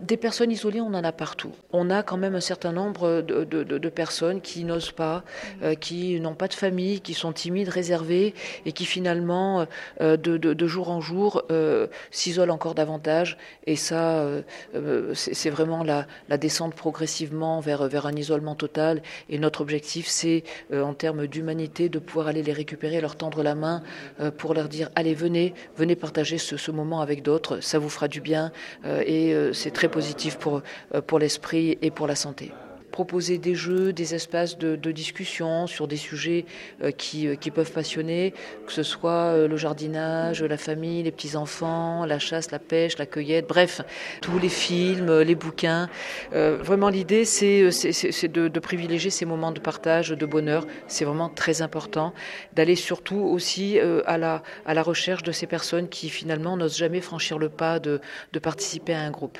Des personnes isolées, on en a partout. On a quand même un certain nombre de personnes qui n'osent pas, qui n'ont pas de famille, qui sont timides, réservées et qui finalement, de jour en jour, s'isolent encore davantage. Et ça, c'est vraiment la descente progressivement vers un isolement total. Et notre objectif, c'est, en termes d'humanité, de pouvoir aller les récupérer, leur tendre la main pour leur dire, allez, venez partager ce moment avec d'autres, ça vous fera du bien et c'est très positif pour l'esprit et pour la santé. Proposer des jeux, des espaces de discussion sur des sujets qui peuvent passionner, que ce soit le jardinage, la famille, les petits-enfants, la chasse, la pêche, la cueillette, bref, tous les films, les bouquins. Vraiment l'idée c'est de privilégier ces moments de partage, de bonheur. C'est vraiment très important d'aller surtout aussi à la recherche de ces personnes qui finalement n'osent jamais franchir le pas de participer à un groupe.